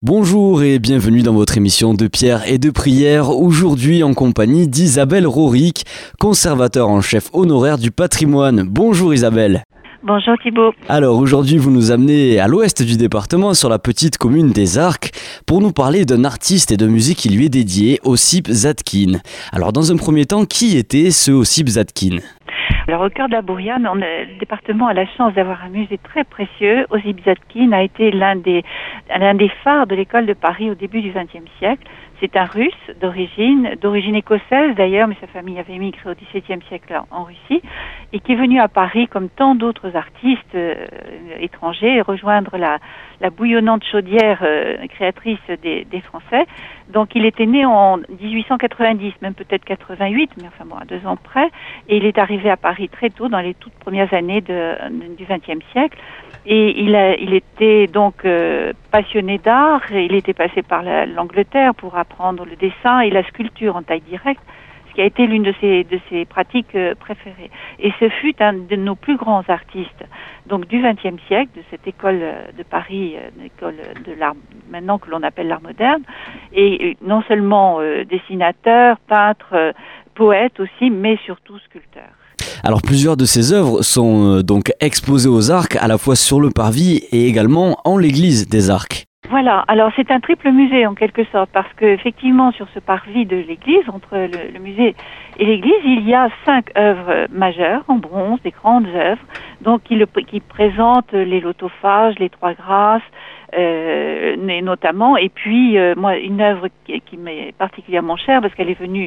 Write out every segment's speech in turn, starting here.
Bonjour et bienvenue dans votre émission de Pierre et de Prière, aujourd'hui en compagnie d'Isabelle Roric, conservateur en chef honoraire du patrimoine. Bonjour Isabelle. Bonjour Thibault. Alors aujourd'hui vous nous amenez à l'ouest du département sur la petite commune des Arcs pour nous parler d'un artiste et de musique qui lui est dédié, Ossip Zadkine. Alors dans un premier temps, qui était ce Ossip Zadkine ? Alors au cœur de la Bouriane, le département a la chance d'avoir un musée très précieux. Ossip Zadkine a été l'un des phares de l'école de Paris au début du XXe siècle. C'est un Russe d'origine écossaise d'ailleurs, mais sa famille avait émigré au XVIIe siècle en Russie, et qui est venu à Paris comme tant d'autres artistes étrangers rejoindre la bouillonnante chaudière créatrice des Français. Donc il était né en 1890, même peut-être 88, mais enfin bon, à 2 ans près, et il est arrivé à Paris très tôt, dans les toutes premières années du XXe siècle. Et il était donc passionné d'art, et il était passé par l'Angleterre pour apprendre le dessin et la sculpture en taille directe, ce qui a été l'une de ses pratiques préférées. Et ce fut un de nos plus grands artistes, donc du XXe siècle, de cette école de Paris, l'école de l'art, maintenant que l'on appelle l'art moderne, et non seulement dessinateur, peintre, poète aussi, mais surtout sculpteur. Alors plusieurs de ses œuvres sont donc exposées aux Arcs, à la fois sur le parvis et également en l'église des Arcs. Voilà, alors c'est un triple musée en quelque sorte, parce que effectivement sur ce parvis de l'église, entre le musée et l'église, il y a 5 œuvres majeures en bronze, des grandes œuvres, donc qui présentent les Lotophages, les Trois Grâces, notamment, et puis moi une œuvre qui m'est particulièrement chère parce qu'elle est venue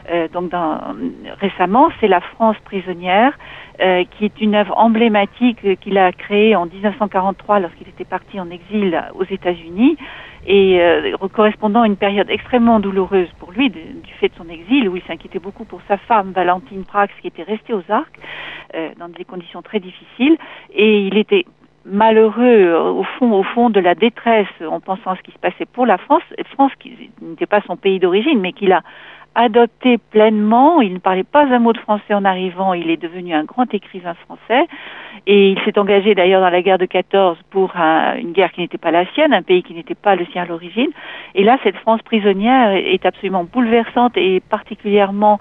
récemment, c'est La France prisonnière, qui est une œuvre emblématique qu'il a créée en 1943 lorsqu'il était parti en exil aux États-Unis, et correspondant à une période extrêmement douloureuse pour lui du fait de son exil, où il s'inquiétait beaucoup pour sa femme Valentine Prax qui était restée aux Arcs dans des conditions très difficiles, et il était malheureux au fond de la détresse en pensant à ce qui se passait pour la France qui n'était pas son pays d'origine, mais qu'il a adopté pleinement. Il ne parlait pas un mot de français en arrivant, il est devenu un grand écrivain français, et il s'est engagé d'ailleurs dans la guerre de 14 pour une guerre qui n'était pas la sienne, un pays qui n'était pas le sien à l'origine. Et là, cette France prisonnière est absolument bouleversante et particulièrement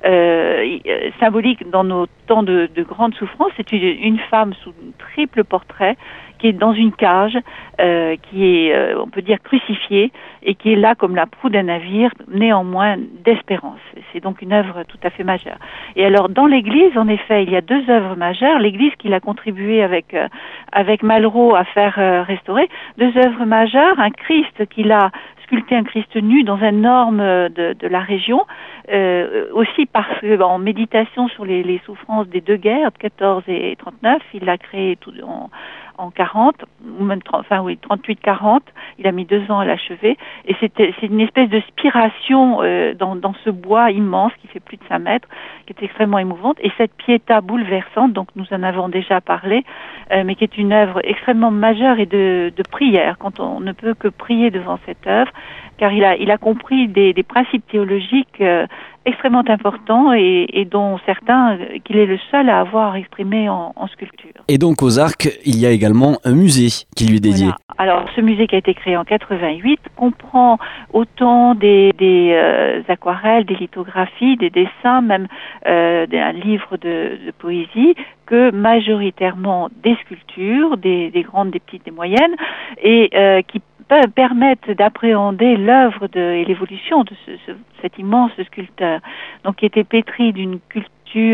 symbolique dans nos temps de grande souffrance. C'est une femme sous triple portrait qui est dans une cage, qui est, on peut dire, crucifiée, et qui est là comme la proue d'un navire, néanmoins d'espérance. C'est donc une œuvre tout à fait majeure. Et alors, dans l'église, en effet, il y a 2 œuvres majeures. L'église qu'il a contribué avec Malraux à faire restaurer. 2 œuvres majeures, un Christ qu'il a sculpté, un Christ nu dans un orme de la région, aussi parce que en méditation sur les souffrances des 2 guerres, de 14 et 39, il l'a créé en 40, ou même 38-40, il a mis 2 ans à l'achever, et c'est une espèce de spiration dans ce bois immense qui fait plus de 5 mètres, qui est extrêmement émouvante, et cette pietà bouleversante, donc nous en avons déjà parlé, mais qui est une œuvre extrêmement majeure et de prière, quand on ne peut que prier devant cette œuvre, car il a compris des principes théologiques extrêmement importants, et dont certains qu'il est le seul à avoir exprimé en sculpture. Et donc aux Arcs, il y a également un musée qui lui est dédié. Voilà. Alors ce musée qui a été créé en 88 comprend autant des aquarelles, des lithographies, des dessins, même un livre de poésie, que majoritairement des sculptures, des grandes, des petites, des moyennes, et qui permettent d'appréhender l'œuvre et l'évolution de cet immense sculpteur, donc qui était pétri d'une culture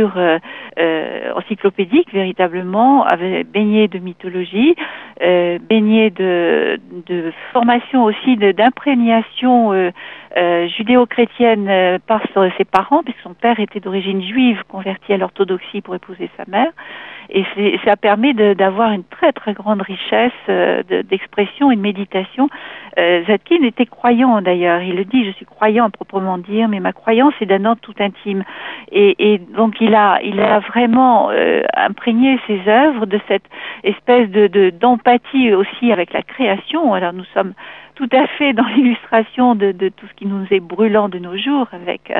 encyclopédique véritablement, avait baigné de mythologie, baigné de formation aussi, d'imprégnation judéo-chrétienne par ses parents, puisque son père était d'origine juive, converti à l'orthodoxie pour épouser sa mère, et ça permet d'avoir une très très grande richesse d'expression et de méditation. Zadkine était croyant d'ailleurs, il le dit, je suis croyant à proprement dire, mais ma croyance est d'un ordre tout intime, et donc il a vraiment imprégné ses œuvres de cette espèce d'empathie aussi avec la création. Alors nous sommes tout à fait dans l'illustration de tout ce qui nous est brûlant de nos jours, avec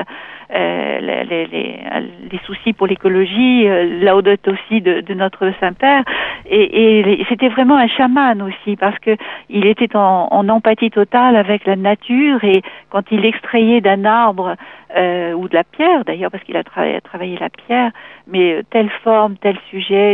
les soucis pour l'écologie, Laudato aussi de notre Saint-Père, et c'était vraiment un chaman aussi, parce que il était en empathie totale avec la nature, et quand il extrayait d'un arbre ou de la pierre d'ailleurs, parce qu'il a travaillé la pierre, mais telle forme, tel sujet,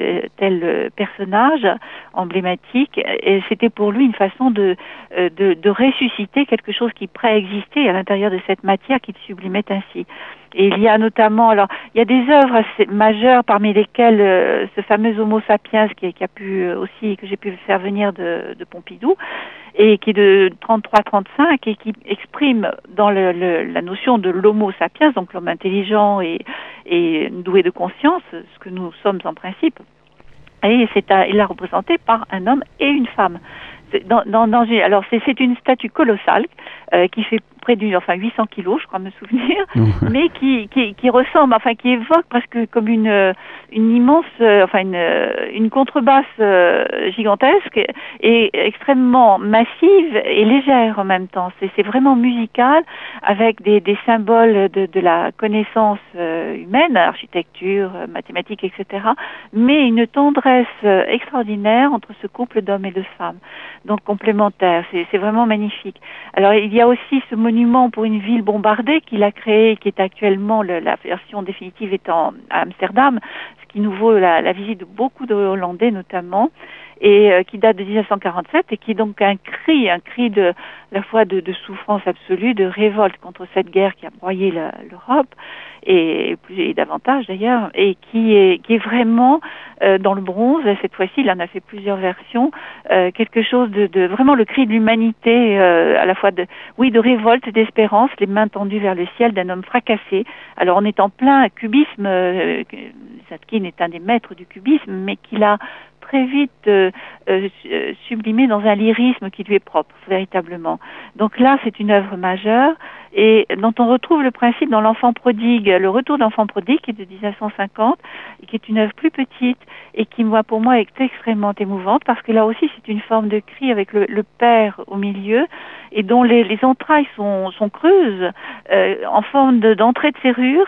tel personnage emblématique, et c'était pour lui une façon de ressusciter quelque chose qui préexistait à l'intérieur de cette matière qu'il sublimait ainsi. Et il y a notamment, alors, il y a des œuvres assez majeures parmi lesquelles ce fameux Homo sapiens qui a pu aussi, que j'ai pu faire venir de Pompidou, et qui est de 33-35 et qui exprime dans la notion de l'homo sapiens, donc l'homme intelligent et doué de conscience, ce que nous sommes en principe. Et il est représenté par un homme et une femme. Alors c'est une statue colossale qui fait près 800 kilos, je crois me souvenir, mais qui ressemble, qui évoque presque comme une immense, une contrebasse gigantesque et extrêmement massive et légère en même temps. C'est vraiment musical, avec des symboles de la connaissance humaine, architecture, mathématiques, etc., mais une tendresse extraordinaire entre ce couple d'hommes et de femmes, donc complémentaires. C'est vraiment magnifique. Alors il y a aussi ce monument pour une ville bombardée qu'il a créé, qui est actuellement, la version définitive étant à Amsterdam, ce qui nous vaut la visite de beaucoup de Hollandais notamment, et qui date de 1947, et qui est donc un cri de la fois de souffrance absolue, de révolte contre cette guerre qui a broyé l'Europe, et davantage d'ailleurs, et qui est vraiment dans le bronze. Et cette fois-ci, il en a fait plusieurs versions, quelque chose de vraiment le cri de l'humanité, à la fois de révolte, d'espérance, les mains tendues vers le ciel d'un homme fracassé. Alors on est en plein cubisme, Zadkine est un des maîtres du cubisme, mais qu'il a très vite sublimé dans un lyrisme qui lui est propre, véritablement. Donc là, c'est une œuvre majeure, et dont on retrouve le principe dans l'Enfant prodigue, le Retour d'Enfant prodigue, qui est de 1950, et qui est une œuvre plus petite, et qui, pour moi, est extrêmement émouvante, parce que là aussi, c'est une forme de cri avec le père au milieu, et dont les entrailles sont creuses, en forme d'entrée de serrure,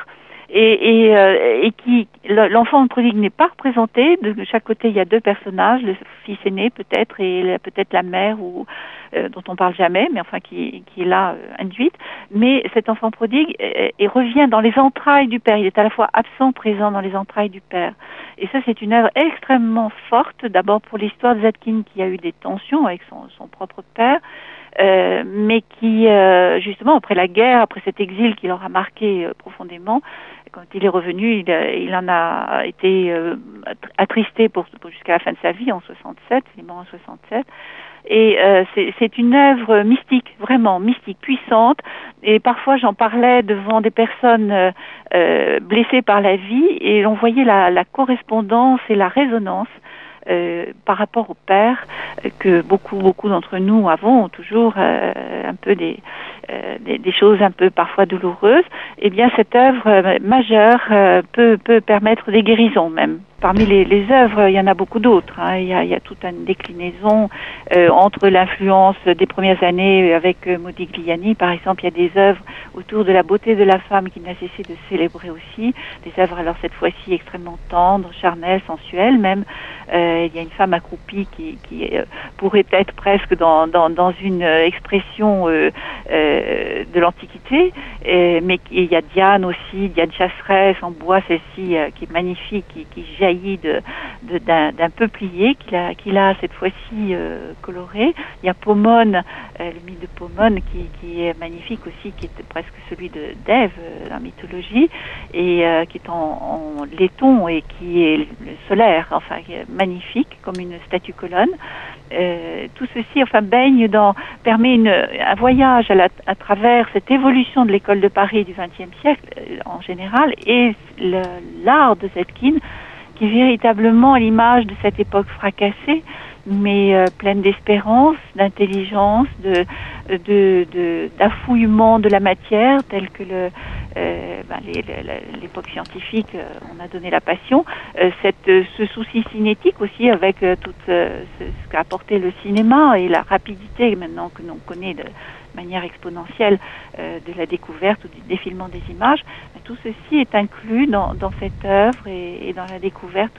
et qui l'enfant prodigue n'est pas représenté. De chaque côté, il y a deux personnages, le fils aîné peut-être, et peut-être la mère, dont on parle jamais, mais qui est là induite. Mais cet enfant prodigue revient dans les entrailles du père. Il est à la fois absent, présent dans les entrailles du père. Et ça, c'est une œuvre extrêmement forte, d'abord pour l'histoire de Zadkine, qui a eu des tensions avec son propre père, mais qui, justement, après la guerre, après cet exil qui l'aura marqué profondément, quand il est revenu, il en a été attristé jusqu'à la fin de sa vie, en 67, il est mort en 67. Et c'est une œuvre mystique, vraiment mystique, puissante. Et parfois, j'en parlais devant des personnes blessées par la vie, et on voyait la correspondance et la résonance par rapport au père, que beaucoup d'entre nous avons toujours un peu des choses un peu parfois douloureuses. Eh bien, cette œuvre majeure peut permettre des guérisons même. Parmi les œuvres, il y en a beaucoup d'autres. Il y a toute une déclinaison entre l'influence des premières années avec Modigliani, par exemple. Il y a des œuvres autour de la beauté de la femme qui n'a cessé de célébrer aussi. Des œuvres, alors cette fois-ci, extrêmement tendres, charnelles, sensuelles même. Il y a une femme accroupie qui pourrait être presque dans une expression de l'Antiquité. Mais il y a Diane aussi, Diane Chasseresse en bois, celle-ci qui est magnifique, qui jaillit d'un peuplier qu'il a cette fois-ci coloré. Il y a Pomone, le mythe de Pomone qui est magnifique aussi, qui est presque celui d'Ève dans la mythologie, et qui est en laiton et qui est solaire, qui est magnifique comme une statue colonne. Tout ceci permet un voyage à travers cette évolution de l'école de Paris du XXe siècle en général, et l'art de Zadkine, qui est véritablement à l'image de cette époque fracassée, mais pleine d'espérance, d'intelligence, d'affouillement de la matière, tel que l'époque scientifique on a donné la passion. Ce souci cinétique aussi, avec tout ce qu'a apporté le cinéma et la rapidité maintenant que l'on connaît de manière exponentielle de la découverte ou du défilement des images, tout ceci est inclus dans cette œuvre et dans la découverte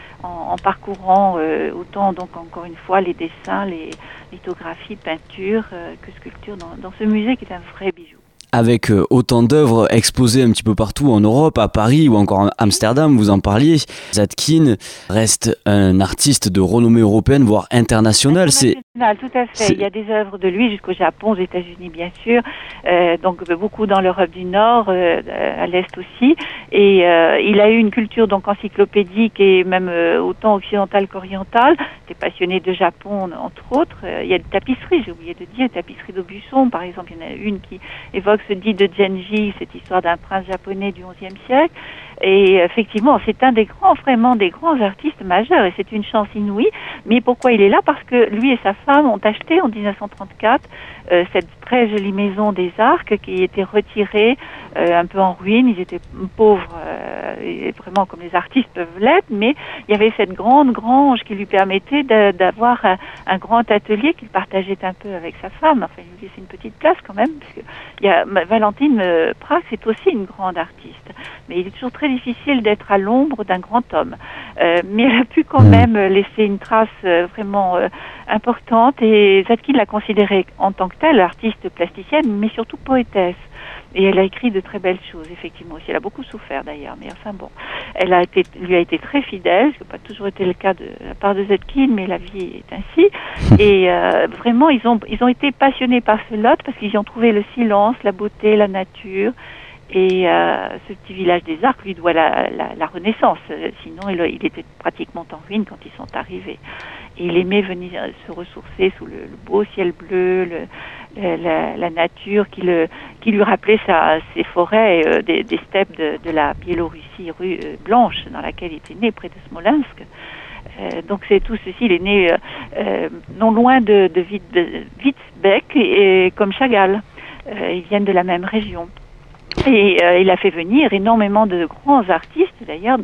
en parcourant autant, donc encore une fois, les dessins, les lithographies, peintures que sculptures dans ce musée qui est un vrai bijou. Avec autant d'œuvres exposées un petit peu partout en Europe, à Paris ou encore à Amsterdam, vous en parliez, Zadkine reste un artiste de renommée européenne, voire internationale. Tout à fait. Il y a des œuvres de lui jusqu'au Japon, aux États-Unis bien sûr, donc beaucoup dans l'Europe du Nord, à l'Est aussi. Et il a eu une culture donc encyclopédique et même autant occidentale qu'orientale. Il est passionné de Japon entre autres. Il y a des tapisseries, j'ai oublié de dire, tapisseries d'Aubusson par exemple. Il y en a une qui évoque ce dit de Genji, cette histoire d'un prince japonais du XIe siècle. Et effectivement, c'est un des grands artistes majeurs, et c'est une chance inouïe. Mais pourquoi il est là? Parce que lui et sa femme ont acheté en 1934 cette très jolie maison des Arcs qui était retirée un peu en ruine. Ils étaient pauvres, et vraiment comme les artistes peuvent l'être, mais il y avait cette grande grange qui lui permettait d'avoir un grand atelier qu'il partageait un peu avec sa femme. Enfin, il lui laissait une petite place quand même, parce que Valentine Prak, c'est aussi une grande artiste. Mais il est toujours très difficile d'être à l'ombre d'un grand homme. Mais elle a pu quand même laisser une trace vraiment importante, et Zadkine l'a considérée en tant que telle artiste plasticienne, mais surtout poétesse. Et elle a écrit de très belles choses, effectivement aussi. Elle a beaucoup souffert d'ailleurs, mais enfin bon, lui a été très fidèle, ce qui n'a pas toujours été le cas de la part de Zadkine, mais la vie est ainsi. Et vraiment, ils ont été passionnés par ce lot parce qu'ils y ont trouvé le silence, la beauté, la nature. Et ce petit village des Arcs lui doit la Renaissance. Sinon, il était pratiquement en ruine quand ils sont arrivés. Et il aimait venir se ressourcer sous le beau ciel bleu, la nature qui lui rappelait ses forêts, des steppes de la Biélorussie blanche dans laquelle il était né, près de Smolensk. Donc c'est tout ceci. Il est né non loin de Witzbeck, et comme Chagall. Ils viennent de la même région. Et il a fait venir énormément de grands artistes d'ailleurs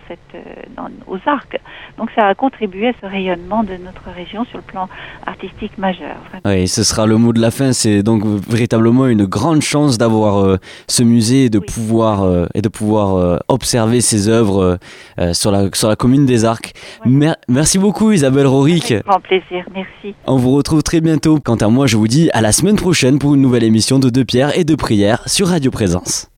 aux Arcs. Donc ça a contribué à ce rayonnement de notre région sur le plan artistique majeur. Vraiment. Oui, ce sera le mot de la fin. C'est donc véritablement une grande chance d'avoir ce musée et de pouvoir observer ces œuvres sur la commune des Arcs. Ouais. Merci beaucoup Isabelle Rorick. Avec grand plaisir, merci. On vous retrouve très bientôt. Quant à moi, je vous dis à la semaine prochaine pour une nouvelle émission de Deux Pierres et Deux Prières sur Radio Présence.